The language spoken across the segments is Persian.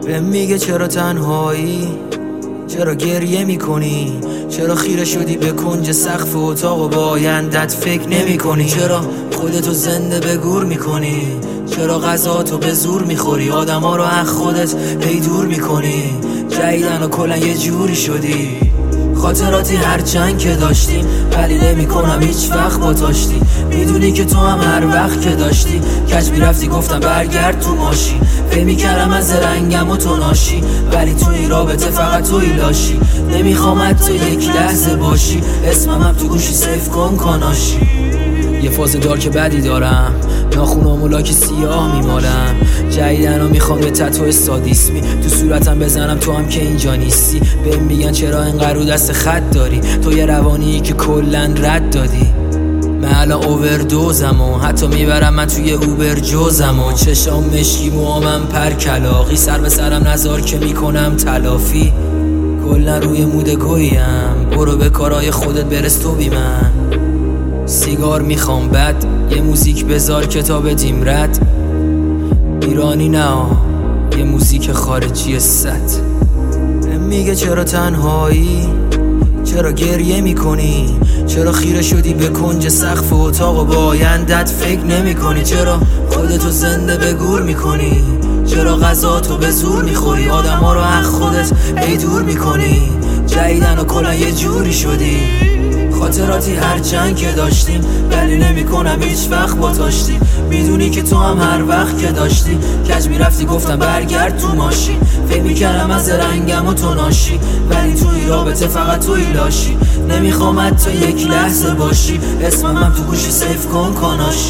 بهم میگه چرا تنهایی، چرا گریه میکنی، چرا خیره شدی به کنج سقف اتاق و با آیندت فکر نمی کنی، چرا خودتو زنده به گور میکنی، چرا غذاتو به زور میخوری، آدما رو از خودت هی دور میکنی، جدیدن و کلا یه جوری شدی. خاطراتی هرچند که داشتیم ولی نمی کنم هیچ وقت با تاشتی، میدونی که تو هم هر وقت که داشتی کج میرفتی گفتم برگرد تو ماشین، فکر میکردم از رنگم و تو ناشی، ولی تو این رابطه فقط توی لاشی، نمیخوام تو یک لحظه باشی، اسمم هم تو گوشی سیف کن کاناشی. یه فاز دارک بدی دارم، ناخونامو لاک سیاه میمالم، جدیدن میخوام یه تتو سادیسمی تو صورتم بزنم، تو هم که اینجا نیستی. بهم میگن چرا اینقدر رو دست خط داری، تو یه روانی که کلن رد دادی. من الان اووردوزم و حتی میبرم من توی اوبر جوزم و چشام مشکی موامم پر کلاقی، سر به سرم نزار که میکنم تلافی، کلن روی موده گویم، برو به کارای خودت برس تو بی من. سیگار میخوام بد، یه موزیک بذار کتاب دیمرد، ایرانی نه یه موزیک خارجی ست. میگه چرا تنهایی، چرا گریه میکنی، چرا خیره شدی به کنج سقف اتاق و با آیندت فکر نمی کنی، چرا خودتو زنده به گور میکنی، چرا غذاتو به زور میخوری، آدما رو از خودت هی دور میکنی، جدیدن و کلا یه جوری شدی. خاطراتی هرچند که داشتیم ولی نمی کنم هیچ وقت با تاشتی، میدونی که تو هم هر وقت که داشتی کج میرفتی گفتم برگرد تو ماشین، فکر میکردم از رنگم و تو ناشی، ولی توی رابطه فقط توی لاشی، نمیخوام تو یک لحظه باشی، اسمم هم تو گوشی سیف کن کاناشی،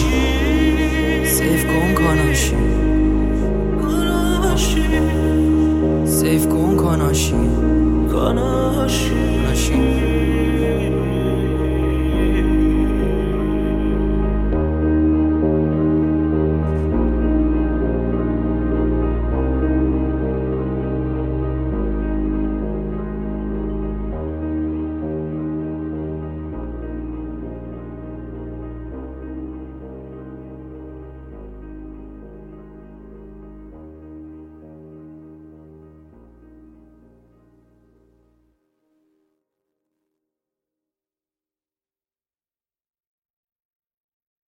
سیف کن کاناشی، سیف کن کاناشی، کاناشی.